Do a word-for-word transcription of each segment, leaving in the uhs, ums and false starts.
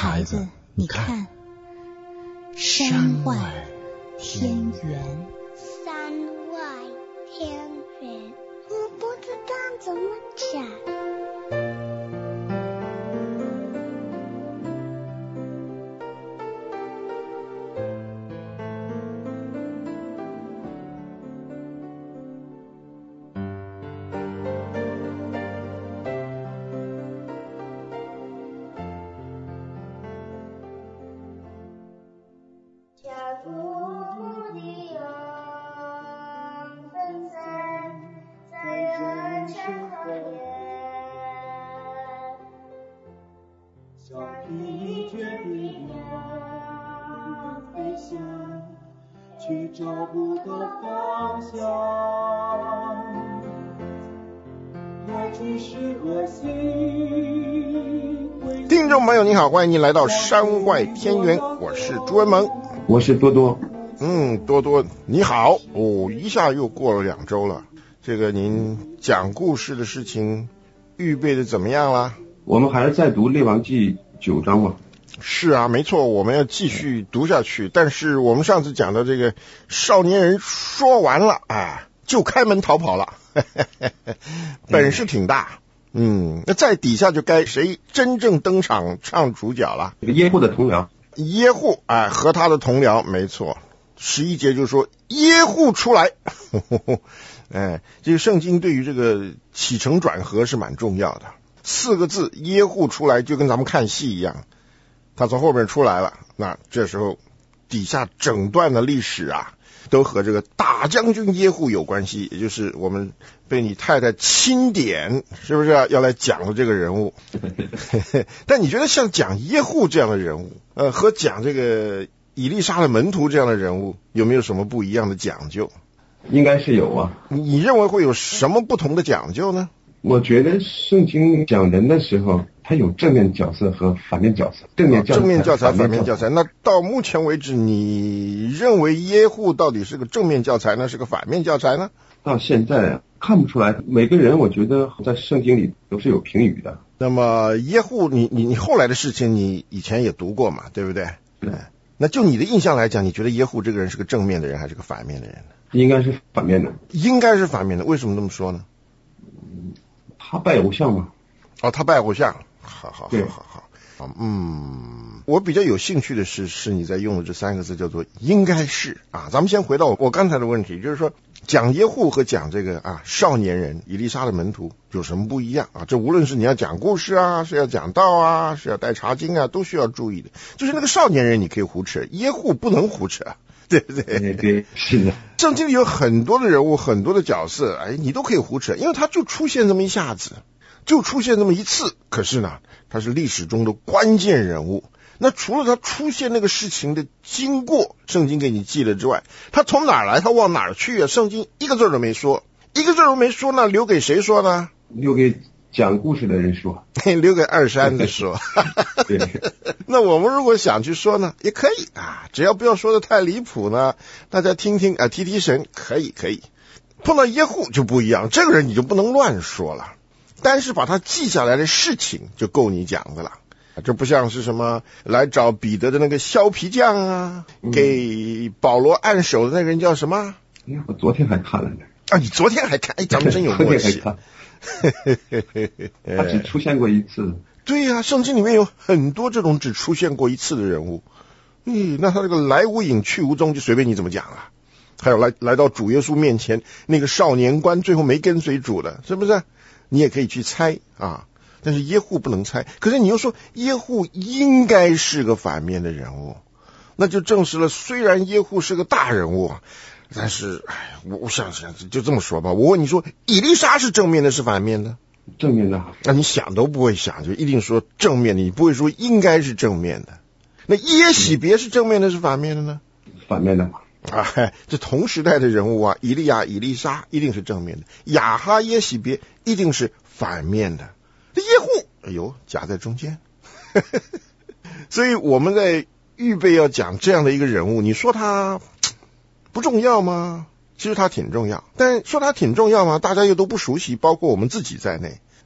孩子，你看，山外天圆。 山外天圆，我不知道怎么讲。 去找不到方向，来去是何心。 听众朋友你好，欢迎您来到山外天圆，我是朱文萌， 我是多多。 嗯，多多你好哦，一下又过了两周了，这个您讲故事的事情预备的怎么样了？ 我们还是在读《列王纪》九章嘛。 是啊，没错，我们要继续读下去。但是我们上次讲的这个少年人说完了啊，就开门逃跑了，本事挺大。嗯，那在底下就该谁真正登场唱主角了？ 这个耶户的同僚， 耶户哎，和他的同僚，没错。十一节就说耶户出来，哎，这个圣经对于这个起承转合是蛮重要的。四个字耶户出来，就跟咱们看戏一样。他从后面出来了，那这时候底下整段的历史啊，都和这个大将军耶户有关系，也就是我们被你太太钦点，是不是、啊、要来讲的这个人物？但你觉得像讲耶户这样的人物，呃，和讲这个以利沙的门徒这样的人物，有没有什么不一样的讲究？ 应该是有啊。 你认为会有什么不同的讲究呢？ 我觉得圣经讲人的时候，它有正面角色和反面角色。正面教材、 哦、正面教材、反面教材。那到目前为止，你认为耶户到底是个正面教材呢，是个反面教材呢？ 到现在啊，看不出来。每个人我觉得在圣经里都是有评语的。 那么耶户，你你你后来的事情，你以前也读过嘛，对不对？ 对。 那就你的印象来讲，你觉得耶户这个人是个正面的人还是个反面的人呢？ 应该是反面的。 应该是反面的，为什么这么说呢？ 他拜偶像嘛。 哦，他拜偶像，好好好好好。嗯，我比较有兴趣的是，是你在用的这三个字叫做应该是啊。咱们先回到我刚才的问题，就是说讲耶户和讲这个啊少年人以利沙的门徒有什么不一样啊？这无论是你要讲故事啊，是要讲道啊，是要带查经啊，都需要注意的。就是那个少年人你可以胡扯，耶户不能胡扯。对不对？ 对对，是的。 圣经里有很多的人物，很多的角色，哎，你都可以胡扯，因为他就出现这么一下子，就出现这么一次。可是呢，他是历史中的关键人物。那除了他出现那个事情的经过，圣经给你记了之外，他从哪儿来，他往哪儿去啊？圣经一个字都没说，一个字都没说，那留给谁说呢？ 留给讲故事的人说， 留给二山的说。 对。 那我们如果想去说呢，也可以啊，只要不要说的太离谱呢，大家听听啊，提提神，可以可以。碰到耶户就不一样，这个人你就不能乱说了，但是把他记下来的事情就够你讲的了。这不像是什么来找彼得的那个削皮匠啊，嗯、给保罗按手的那个人叫什么？ 哎呀，我昨天还看了呢。 啊，你昨天还看？哎，咱们真有默契。 他只出现过一次。 对呀、啊，圣经里面有很多这种只出现过一次的人物。嗯，那他这个来无影去无踪，就随便你怎么讲了。还有来来到主耶稣面前那个少年官，最后没跟随主的，是不是？你也可以去猜啊。但是耶户不能猜。可是你又说耶户应该是个反面的人物，那就证实了，虽然耶户是个大人物，但是哎，我我想想就这么说吧。我问你说，以利沙是正面的是反面的？ 正面的。 那你想都不会想，就一定说正面的，你不会说应该是正面的。那耶洗别是正面的是反面的呢？ 反面的。 啊，这同时代的人物啊，以利亚、以利沙一定是正面的，亚哈耶洗别一定是反面的。这耶户，哎呦，夹在中间。所以我们在预备要讲这样的一个人物，你说他不重要吗？其实他挺重要，但说他挺重要吗？大家又都不熟悉，包括我们自己在内。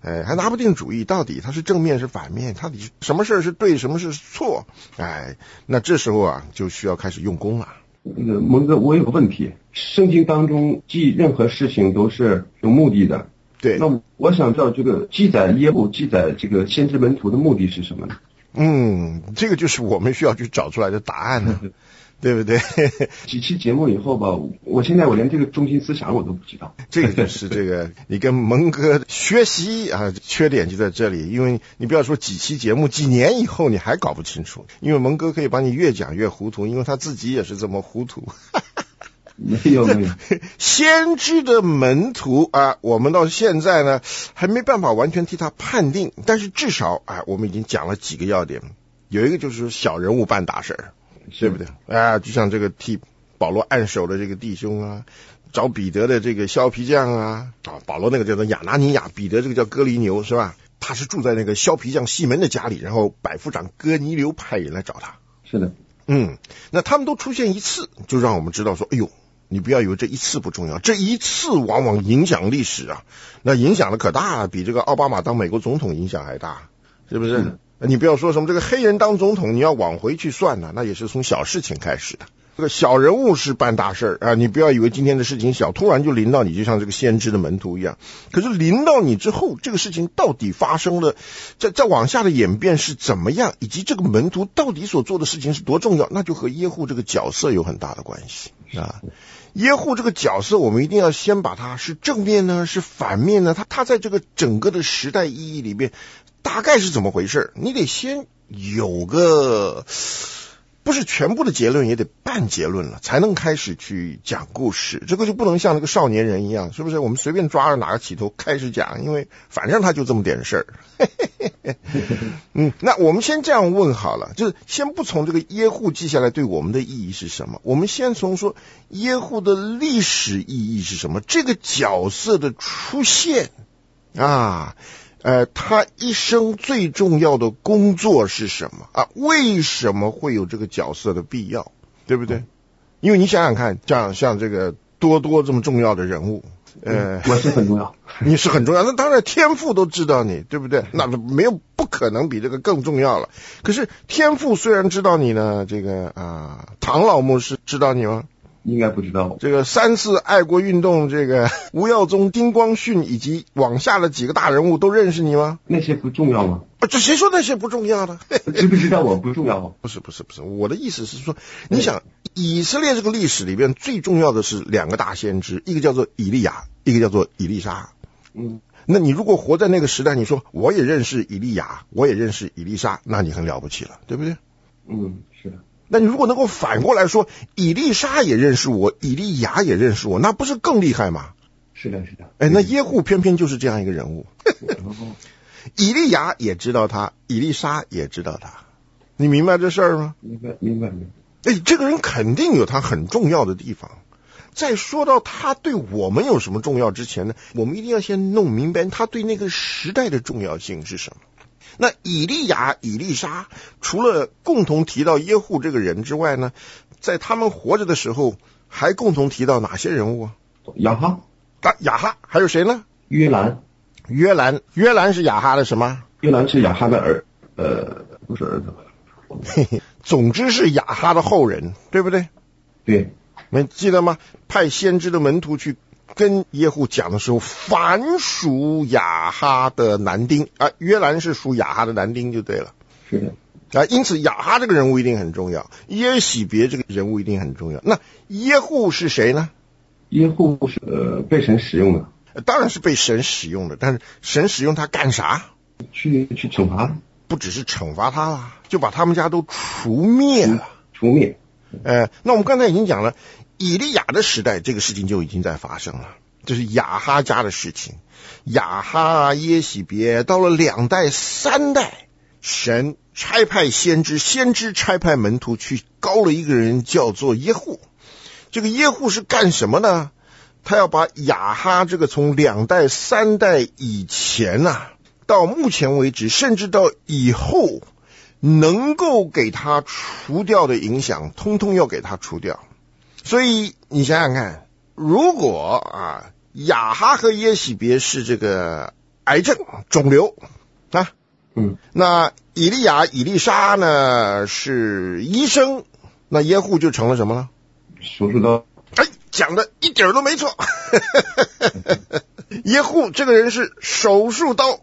哎，还拿不定主意，到底他是正面是反面，到底什么事是对，什么事是错，哎，那这时候啊，就需要开始用功了。 那个蒙哥，我有个问题，圣经当中记任何事情都是有目的的， 对， 那我想知道这个记载耶户记载这个先知门徒的目的是什么呢？ 嗯，这个就是我们需要去找出来的答案呢。对不对？ 几期节目以后吧，我现在我连这个中心思想我都不知道。 这个就是这个，你跟蒙哥学习啊，缺点就在这里，因为你不要说几期节目，几年以后你还搞不清楚，因为蒙哥可以把你越讲越糊涂，因为他自己也是这么糊涂。 没有没有， 先知的门徒啊，我们到现在呢还没办法完全替他判定，但是至少啊，我们已经讲了几个要点，有一个就是小人物办大事儿。对不对啊？就像这个替保罗按手的这个弟兄啊，找彼得的这个削皮匠啊，啊，保罗那个叫做亚拿尼亚，彼得这个叫哥尼流是吧？他是住在那个削皮匠西门的家里，然后百夫长哥尼流派人来找他。 是的， 嗯，那他们都出现一次，就让我们知道说，哎呦，你不要以为这一次不重要，这一次往往影响历史啊，那影响的可大了，比这个奥巴马当美国总统影响还大，是不是？嗯，你不要说什么这个黑人当总统，你要往回去算呢，那也是从小事情开始的。这个小人物是办大事啊，你不要以为今天的事情小，突然就临到你，就像这个先知的门徒一样。可是临到你之后，这个事情到底发生了，再再往下的演变是怎么样，以及这个门徒到底所做的事情是多重要，那就和耶户这个角色有很大的关系啊。耶户这个角色，我们一定要先把它是正面呢，是反面呢？他他在这个整个的时代意义里边，大概是怎么回事？你得先有个不是全部的结论，也得半结论了，才能开始去讲故事。这个就不能像那个少年人一样，是不是？我们随便抓着哪个起头开始讲，因为反正他就这么点事儿。嗯，那我们先这样问好了，就是先不从这个耶户记下来对我们的意义是什么，我们先从说耶户的历史意义是什么，这个角色的出现啊。呃，他一生最重要的工作是什么啊？为什么会有这个角色的必要？对不对？因为你想想看，像像这个多多这么重要的人物，呃， 我是很重要， 你是很重要，那当然天父都知道你，对不对？那没有不可能比这个更重要了。可是天父虽然知道你呢，这个啊，唐老牧师知道你吗？ 应该不知道。 这个三次爱国运动，这个吴耀宗、丁光训以及往下的几个大人物都认识你吗？ 那些不重要吗？ 啊，这谁说那些不重要的？ 知不知道我不重要？ 不是不是不是，我的意思是说，你想以色列这个历史里边最重要的是两个大先知，一个叫做以利亚，一个叫做以利沙。 嗯， 那你如果活在那个时代，你说我也认识以利亚，我也认识以利沙，那你很了不起了，对不对？ 嗯，是的。 那你如果能够反过来说，以利沙也认识我，以利亚也认识我，那不是更厉害吗？ 是的，是的。 哎，那耶户偏偏就是这样一个人物。以利亚也知道他，以利沙也知道他，你明白这事儿吗？ 明白，明白，明白。 哎，这个人肯定有他很重要的地方。在说到他对我们有什么重要之前呢，我们一定要先弄明白他对那个时代的重要性是什么。那以利亚、以利沙除了共同提到耶户这个人之外呢，在他们活着的时候还共同提到哪些人物啊？ 亚哈， 啊，亚哈，还有谁呢？ 约兰， 约兰，约兰是亚哈的什么？ 约兰是亚哈的儿，呃，不是儿子。 嘿嘿，总之是亚哈的后人，对不对？ 对， 你记得吗？派先知的门徒去跟耶户讲的时候，凡属亚哈的男丁啊，约兰是属亚哈的男丁就对了。 是的啊，因此亚哈这个人物一定很重要，耶洗别这个人物一定很重要。那耶户是谁呢？ 耶户是呃被神使用的， 当然是被神使用的，但是神使用他干啥？ 去去惩罚， 不只是惩罚他了，就把他们家都除灭了。 除灭。 呃，那我们刚才已经讲了，以利亚的时代这个事情就已经在发生了，这是亚哈家的事情。亚哈、耶洗别到了两代三代，神差派先知，先知差派门徒去膏了一个人叫做耶户。这个耶户是干什么呢？他要把亚哈这个从两代三代以前啊，到目前为止，甚至到以后能够给他除掉的影响，通通要给他除掉。所以你想想看，如果啊亚哈和耶洗别是这个癌症肿瘤啊。 嗯， 那以利亚以利沙呢是医生，那耶户就成了什么了？ 手术刀。 哎，讲的一点都没错。耶户这个人是手术刀。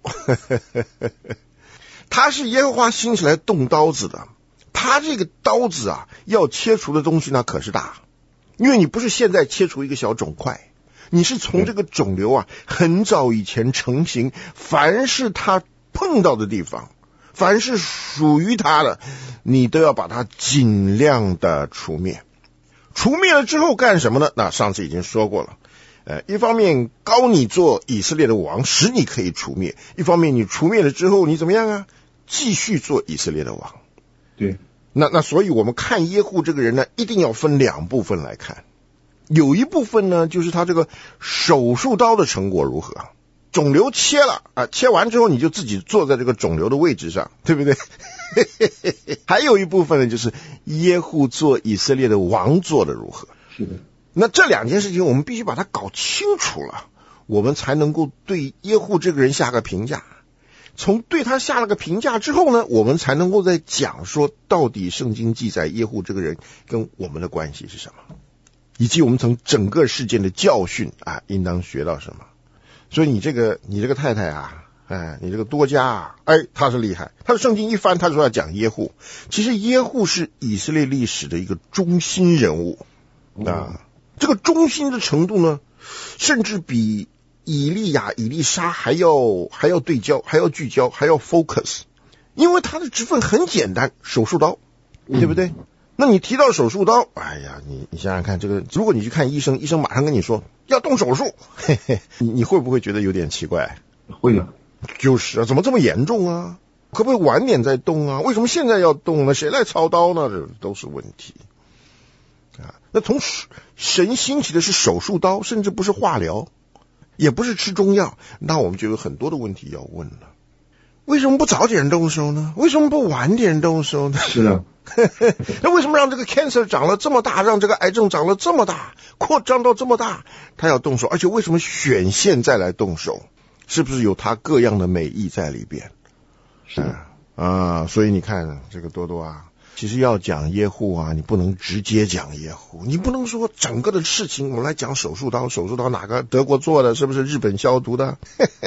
他是耶和华兴起来动刀子的，他这个刀子啊要切除的东西那可是大，因为你不是现在切除一个小肿块，你是从这个肿瘤啊很早以前成型，凡是他碰到的地方，凡是属于他的，你都要把它尽量的除灭。除灭了之后干什么呢？那上次已经说过了，呃，一方面高你做以色列的王，使你可以除灭；一方面你除灭了之后，你怎么样啊？继续做以色列的王。 对， 那那所以我们看耶户这个人呢，一定要分两部分来看。有一部分呢，就是他这个手术刀的成果如何。肿瘤切了啊，切完之后你就自己坐在这个肿瘤的位置上，对不对？还有一部分呢，就是耶户做以色列的王做的如何。 是的。 那这两件事情我们必须把它搞清楚了，我们才能够对耶户这个人下个评价。从对他下了个评价之后呢，我们才能够再讲说到底圣经记载耶户这个人跟我们的关系是什么，以及我们从整个事件的教训啊应当学到什么。所以你这个你这个太太啊，哎，你这个多加啊，哎，他是厉害，他的圣经一翻，他说要讲耶户。其实耶户是以色列历史的一个中心人物啊，这个中心的程度呢，甚至比以利亚、以利沙还要还要对焦，还要聚焦，还要 focus， 因为他的职分很简单，手术刀，对不对？嗯、那你提到手术刀，哎呀，你你想想看，这个如果你去看医生，医生马上跟你说要动手术，嘿嘿，你你会不会觉得有点奇怪？ 会的。 就是啊，怎么这么严重啊？可不可以晚点再动啊？为什么现在要动呢？谁来操刀呢？这都是问题啊。那从神兴起的是手术刀，甚至不是化疗，也不是吃中药，那我们就有很多的问题要问了。为什么不早点动手呢？为什么不晚点动手呢？ 是的。 那为什么让这个 cancer 长了这么大，让这个癌症长了这么大，扩张到这么大，他要动手？而且为什么选现在来动手？是不是有他各样的美意在里边？ 是的。 啊，所以你看这个多多啊，其实要讲耶户啊，你不能直接讲耶户，你不能说整个的事情我们来讲手术刀，手术刀哪个德国做的，是不是日本消毒的？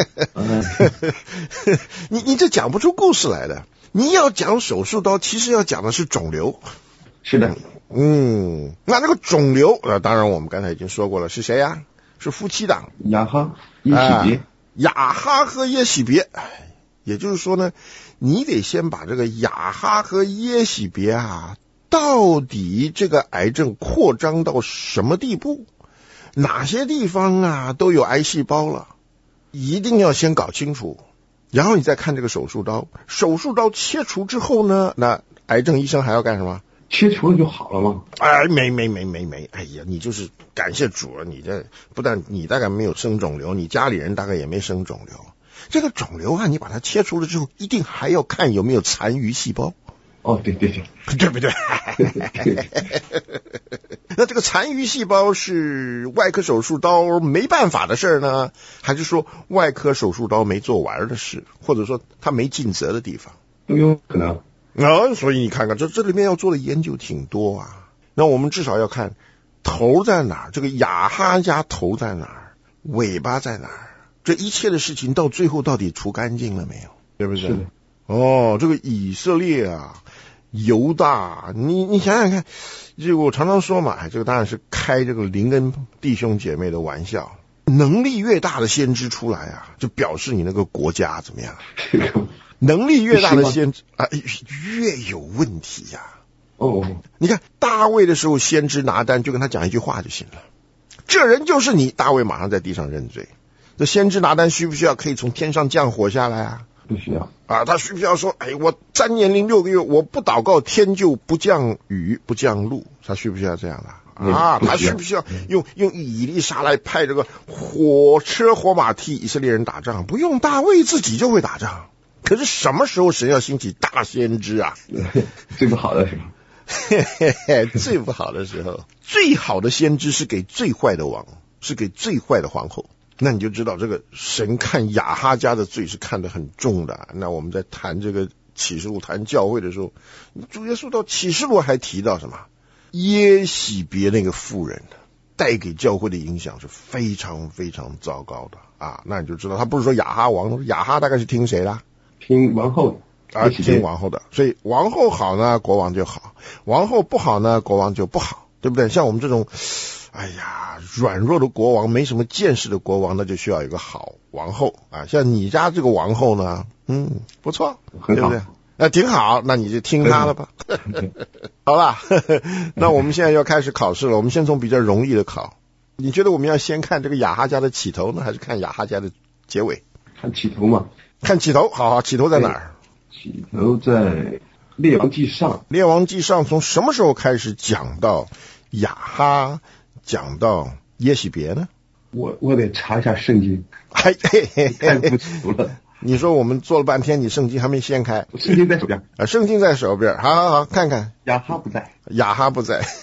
你你这讲不出故事来的。你要讲手术刀，其实要讲的是肿瘤。 是的。 嗯，那这个肿瘤呃，当然我们刚才已经说过了，是谁呀、啊？是夫妻档亚哈耶洗别、啊、 亚哈和耶洗别。也就是说呢，你得先把这个亚哈和耶洗别啊，到底这个癌症扩张到什么地步，哪些地方啊都有癌细胞了，一定要先搞清楚，然后你再看这个手术刀。手术刀切除之后呢，那癌症医生还要干什么？ 切除了就好了吗？ 哎，没没没没没，哎呀，你就是感谢主啊！你这不但你大概没有生肿瘤，你家里人大概也没生肿瘤。这个肿瘤啊，你把它切除了之后，一定还要看有没有残余细胞。 哦，对对对， 对不对？那这个残余细胞是外科手术刀没办法的事呢，还是说外科手术刀没做完的事，或者说他没尽责的地方？ 都有可能。 啊，所以你看看，这这里面要做的研究挺多啊。那我们至少要看头在哪儿，这个亚哈家头在哪儿，尾巴在哪儿。这一切的事情到最后到底除干净了没有？对不对？ 是的。 哦，这个以色列啊，犹大，你你想想看，这个我常常说嘛，这个当然是开这个灵恩弟兄姐妹的玩笑。能力越大的先知出来啊，就表示你那个国家怎么样？能力越大的先知啊，越有问题呀、啊。 哦， 你看大卫的时候，先知拿单就跟他讲一句话就行了，这人就是你。大卫马上在地上认罪。这先知拿单需不需要可以从天上降火下来啊？ 不需要啊，他需不需要说，哎，我三年零六个月我不祷告，天就不降雨不降露？他需不需要这样的啊？他需不需要用用以利沙来派这个火车火马替以色列人打仗？不用，大卫自己就会打仗。可是什么时候神要兴起大先知啊？ 最不好的时候。 最不好的时候，最好的先知是给最坏的王，是给最坏的皇后。 那你就知道这个神看亚哈家的罪是看得很重的。那我们在谈这个启示录谈教会的时候，主耶稣到启示录还提到什么？耶洗别那个妇人带给教会的影响是非常非常糟糕的啊！那你就知道他不是说亚哈王，亚哈大概是听谁的？ 听王后的， 啊，听王后的。所以王后好呢，国王就好；王后不好呢，国王就不好，对不对？像我们这种哎呀软弱的国王，没什么见识的国王，那就需要一个好王后啊。像你家这个王后呢，嗯，不错， 很好， 对不对？那挺好，那你就听他了吧。好了，那我们现在要开始考试了。我们先从比较容易的考。你觉得我们要先看这个亚哈家的起头呢，还是看亚哈家的结尾？ 看起头嘛。 看起头，好好，起头在哪儿？ 起头在列王记上。 列王记上从什么时候开始讲到亚哈，讲到耶洗别呢？ 我我得查一下圣经， 嘿嘿嘿， 太不熟了。 你说我们做了半天，你圣经还没掀开？ 圣经在手边啊，圣经在手边。好好好，看看。 亚哈不在， 亚哈不在。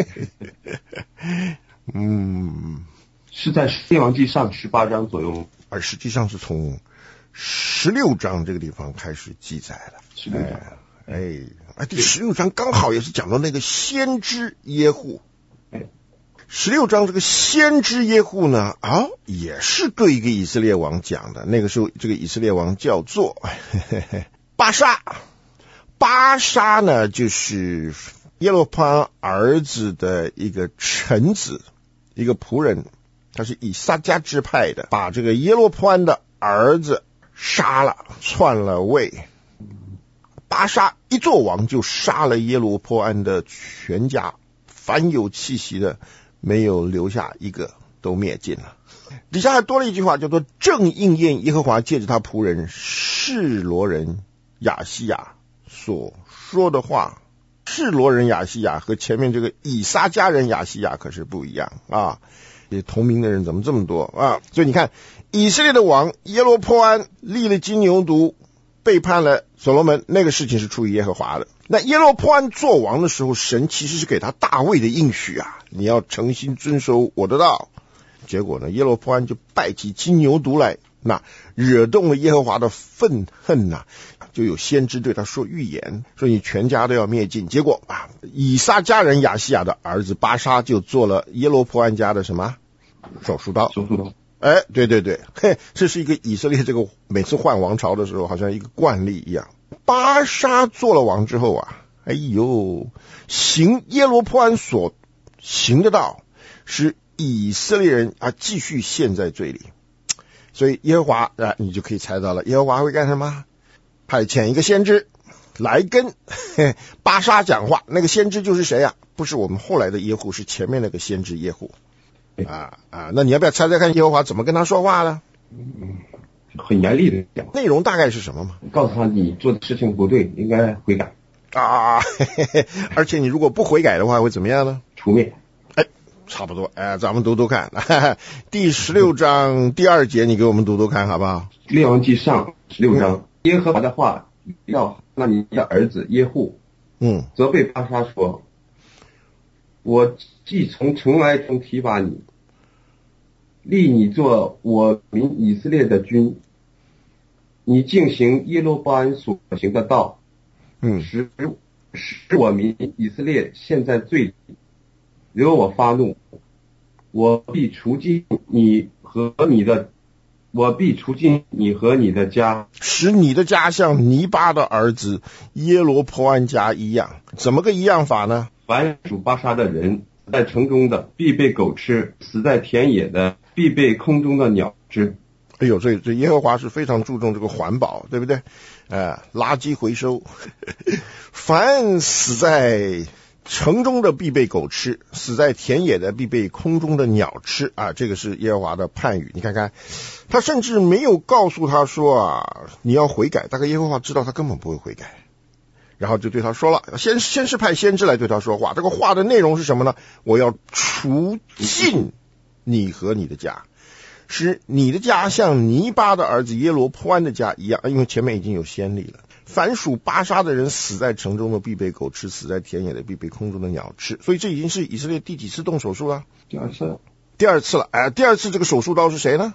嗯， 是在列王记上十八章左右， 而实际上是从十六章这个地方开始记载的。 十六章， 哎哎，第十六章刚好也是讲到那个先知耶户。十六章这个先知耶户呢，啊，也是对一个以色列王讲的。那个时候，这个以色列王叫做嘿嘿巴沙。巴沙呢，就是耶罗波安儿子的一个臣子，一个仆人，他是以撒迦支派的，把这个耶罗波安的儿子杀了，篡了位。巴沙一做王就杀了耶罗波安的全家，凡有气息的没有留下一个，都灭尽了。底下还多了一句话，叫做正应验耶和华借着他仆人示罗人亚西亚所说的话。示罗人亚西亚和前面这个以撒迦人亚西亚可是不一样啊，这同名的人怎么这么多啊？所以你看，以色列的王耶罗波安立了金牛犊，背叛了所罗门，那个事情是出于耶和华的。那耶罗波安做王的时候，神其实是给他大卫的应许啊，你要诚心遵守我的道。结果呢，耶罗波安就拜起金牛犊来，那惹动了耶和华的愤恨呐、啊，就有先知对他说预言，说你全家都要灭尽。结果啊，以撒迦人亚西亚的儿子巴沙就做了耶罗波安家的什么手术刀？ 手术刀。 哎，对对对，嘿，这是一个以色列这个每次换王朝的时候，好像一个惯例一样。巴沙做了王之后啊，哎呦，行耶罗波安所行的道，使以色列人啊继续陷在罪里。所以耶和华啊，你就可以猜到了，耶和华会干什么？派遣一个先知来跟嘿巴沙讲话。那个先知就是谁啊？不是我们后来的耶户，是前面那个先知耶户。啊啊，那你要不要猜猜看耶和华怎么跟他说话呢？ 嗯，很严厉的讲， 内容大概是什么嘛？ 告诉他你做的事情不对，应该悔改啊，嘿嘿嘿，而且你如果不悔改的话，会怎么样呢？ 除灭。 哎，差不多。哎，咱们读读看，哈哈，第十六章第二节，你给我们读读看好不好？ 列王记上十六章，嗯、耶和华的话要那你的儿子耶户， 嗯， 责备巴沙说：“我既从尘埃中提拔你，立你做我民以色列的君，你竟行耶罗波安所行的道， 嗯， 使使我民以色列陷在罪里，惹我发怒，我必除尽你和你的，我必除尽你和你的家， 使你的家像尼巴的儿子耶罗波安家一样。怎么个一样法呢？ 凡属巴沙的人，死在城中的必被狗吃，死在田野的必被空中的鸟吃。” 哎呦，这这耶和华是非常注重这个环保，对不对？呃，垃圾回收，凡死在城中的必被狗吃，死在田野的必被空中的鸟吃啊！这个是耶和华的判语。你看看，他甚至没有告诉他说啊，你要悔改。大概耶和华知道他根本不会悔改，然后就对他说了，先先是派先知来对他说话。这个话的内容是什么呢？我要除尽你和你的家。使你的家像尼巴的儿子耶罗波安的家一样，因为前面已经有先例了。凡属巴沙的人，死在城中的必被狗吃，死在田野的必被空中的鸟吃。所以这已经是以色列第几次动手术了？ 第二次， 第二次了。哎，第二次这个手术刀是谁呢？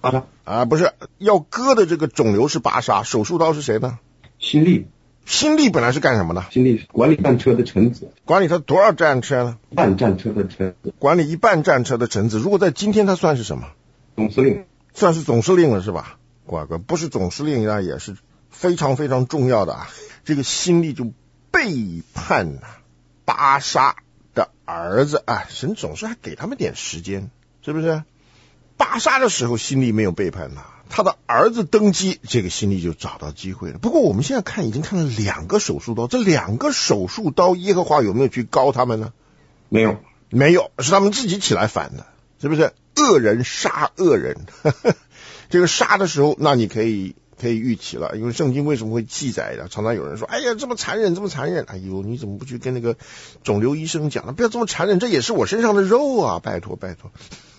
巴沙啊，不是，要割的这个肿瘤是巴沙，手术刀是谁呢？ 辛利。 辛利本来是干什么的？ 辛利管理战车的臣子。 管理他多少战车呢？ 半战车的臣子。 管理一半战车的臣子。如果在今天他算是什么？ 总司令。 算是总司令了是吧？乖乖，不是总司令那也是非常非常重要的啊。这个辛利就背叛了巴沙的儿子啊，神总是还给他们点时间，是不是？巴沙的时候辛利没有背叛他，他的儿子登基，这个辛利就找到机会了。不过我们现在看已经看了两个手术刀，这两个手术刀耶和华有没有去膏他们呢？ 没有， 没有，是他们自己起来反的，是不是？恶人杀恶人，呵呵，这个杀的时候，那你可以可以预期了，因为圣经为什么会记载的？常常有人说：“哎呀，这么残忍，这么残忍！”哎呦，你怎么不去跟那个肿瘤医生讲呢？不要这么残忍，这也是我身上的肉啊！拜托，拜托。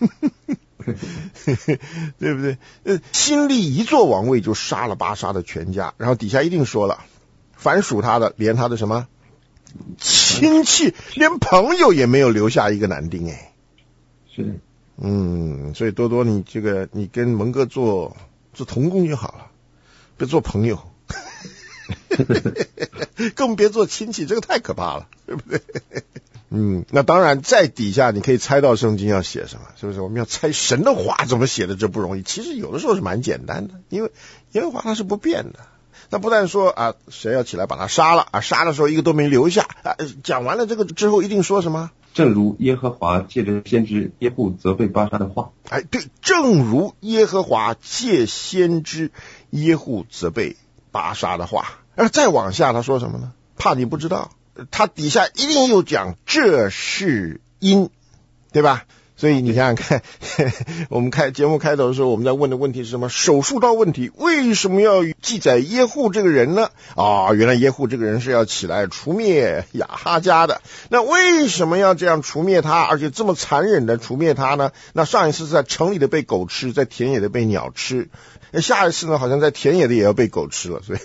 对不对？呃，辛利一坐王位就杀了巴沙的全家，然后底下一定说了，凡属他的，连他的什么亲戚，连朋友也没有留下一个男丁哎。 是的。 嗯，所以多多你这个你跟蒙哥做做同工就好了，别做朋友，更别做亲戚，这个太可怕了，对不对？嗯，那当然，在底下你可以猜到圣经要写什么，是不是？我们要猜神的话怎么写的，这不容易。其实有的时候是蛮简单的，因为耶和华他是不变的。那不但说啊，谁要起来把他杀了啊，杀的时候一个都没留下啊。讲完了这个之后，一定说什么？ 正如耶和华借着先知耶户责备巴沙的话。 哎，对，正如耶和华借先知耶户责备巴沙的话。而再往下他说什么呢？怕你不知道。他底下一定又讲这是因，对吧？所以你想想看，我们开节目开头的时候，我们在问的问题是什么？手术刀问题。为什么要记载耶户这个人呢？啊、哦，原来耶户这个人是要起来除灭亚哈家的。那为什么要这样除灭他，而且这么残忍的除灭他呢？那上一次是在城里的被狗吃，在田野的被鸟吃，下一次呢，好像在田野的也要被狗吃了。所以，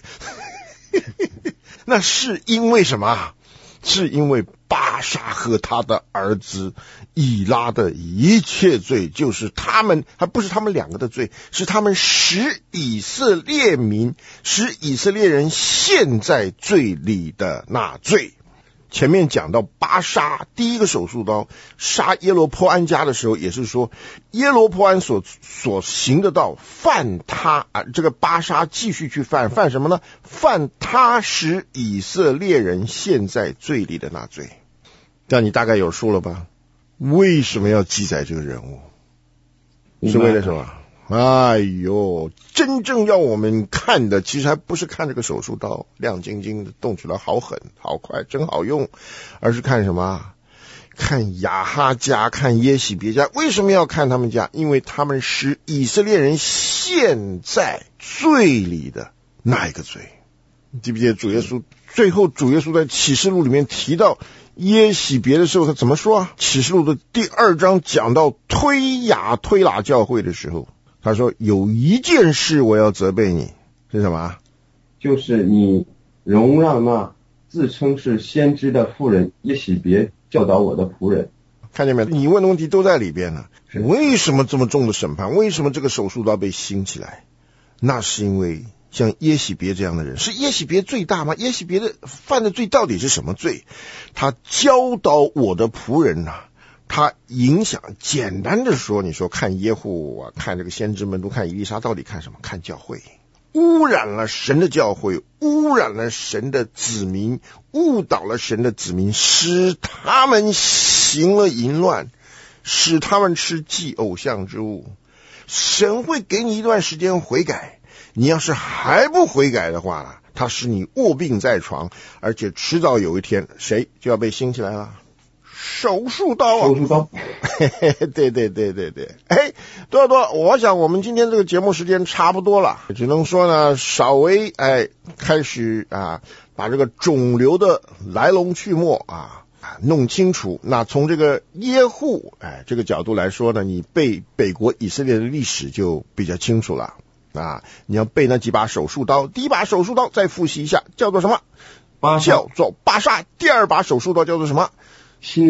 那是因为什么？是因为巴沙和他的儿子以拉的一切罪，就是他们，还不是他们两个的罪，是他们使以色列民，使以色列人陷在罪里的那罪。前面讲到巴沙第一个手术刀杀耶罗波安家的时候，也是说耶罗波安所所行的道犯他啊，这个巴沙继续去犯犯什么呢？犯他使以色列人陷在罪里的那罪。这样你大概有数了吧？为什么要记载这个人物？是为了什么？哎呦，真正要我们看的，其实还不是看这个手术刀亮晶晶的，动起来好狠好快真好用，而是看什么？看亚哈家，看耶洗别家。为什么要看他们家？因为他们使以色列人陷在罪里的那一个罪。你记不记得主耶稣最后主耶稣在启示录里面提到耶洗别的时候，他怎么说啊？启示录的第二章讲到推雅推喇教会的时候，他说有一件事我要责备你，是什么？就是你容让那自称是先知的妇人耶洗别教导我的仆人。看见没有？你问的问题都在里边呢。为什么这么重的审判？为什么这个手术刀被兴起来？那是因为像耶洗别这样的人，是耶洗别罪大吗？耶洗别的犯的罪到底是什么罪？他教导我的仆人啊，他影响，简单的说，你说看耶户啊，看这个先知们都看以利沙，到底看什么？看教会，污染了神的教会，污染了神的子民，误导了神的子民，使他们行了淫乱，使他们吃祭偶像之物。神会给你一段时间悔改，你要是还不悔改的话，他使你卧病在床，而且迟早有一天，谁就要被兴起来了？手术刀啊！手术刀，对对对对对。哎，多多，我想我们今天这个节目时间差不多了，只能说呢，稍微哎开始啊，把这个肿瘤的来龙去脉啊弄清楚。那从这个耶户哎这个角度来说呢，你背北国以色列的历史就比较清楚了啊。你要背那几把手术刀，第一把手术刀再复习一下，叫做什么？叫做巴沙。第二把手术刀叫做什么？ 辛利。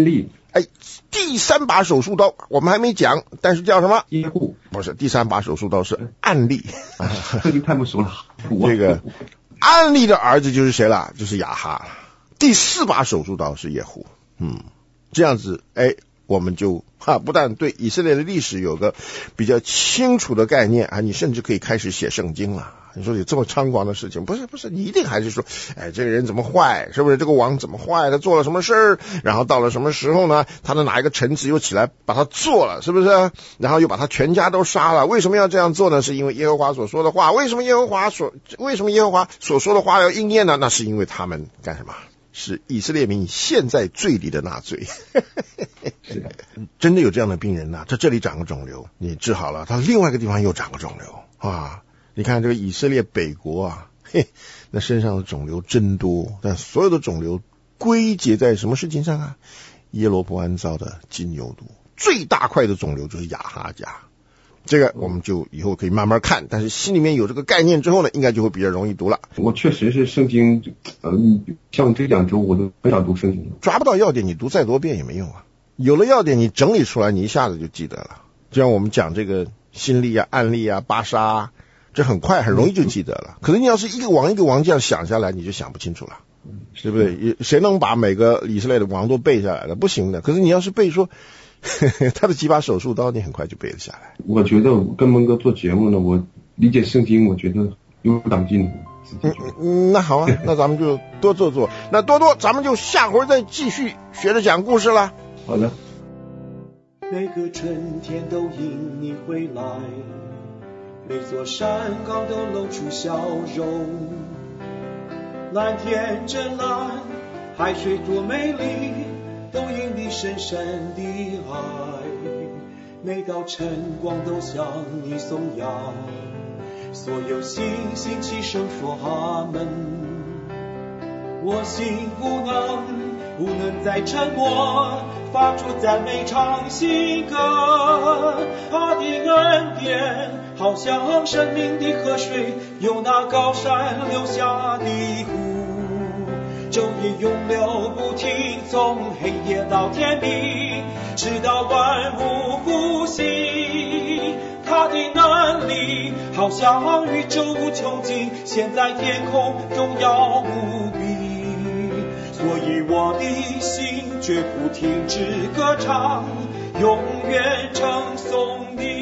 哎，第三把手术刀我们还没讲，但是叫什么？ 耶户不是，第三把手术刀是暗利。 这个太不熟了。 这个暗利的儿子就是谁了？就是亚哈。第四把手术刀是耶户。嗯，这样子，哎，我们就哈不但对以色列的历史有个比较清楚的概念啊，你甚至可以开始写圣经了。你说有这么猖狂的事情，不是不是，你一定还是说，哎，这个人怎么坏，是不是？这个王怎么坏，他做了什么事儿，然后到了什么时候呢，他的哪一个臣子又起来把他做了，是不是？然后又把他全家都杀了。为什么要这样做呢？是因为耶和华所说的话。为什么耶和华所为什么耶和华所说的话要应验呢？那是因为他们干什么？是以色列民陷在罪里的纳罪。 是的， 真的有这样的病人呐、啊，他这里长个肿瘤，你治好了，他另外一个地方又长个肿瘤啊。你看这个以色列北国啊，嘿，那身上的肿瘤真多，但所有的肿瘤归结在什么事情上啊？耶罗波安造的金牛犊，最大块的肿瘤就是亚哈家。这个我们就以后可以慢慢看，但是心里面有这个概念之后呢，应该就会比较容易读了。 我确实是圣经，呃，像这两周我都很少读圣经， 抓不到要点，你读再多遍也没用啊。有了要点，你整理出来，你一下子就记得了。就像我们讲这个新历啊、暗历啊、巴沙啊，这很快很容易就记得了。可是你要是一个王一个王这样想下来，你就想不清楚了，对不对？谁能把每个以色列的王都背下来了？不行的。可是你要是背说他的几把手术刀，你很快就背得下来。 我觉得跟蒙哥做节目呢，我理解圣经，我觉得有长进。 嗯嗯，那好啊，那咱们就多做做。那多多，咱们就下回再继续学着讲故事了。 好的。 每个春天都迎你回来，每座山岗都露出笑容。蓝天真蓝，海水多美丽，都因你深深的爱。每道晨光都向你颂扬，所有星星齐声说阿门。我心不能不能再沉默，发出赞美唱新歌。他的恩典好像生命的河水，由那高山流下的湖，昼夜永流不停，从黑夜到天明，直到万物复兴。他的能力好像宇宙无穷尽，现在天空荣耀无比。所以我的心绝不停止歌唱，永远称颂你。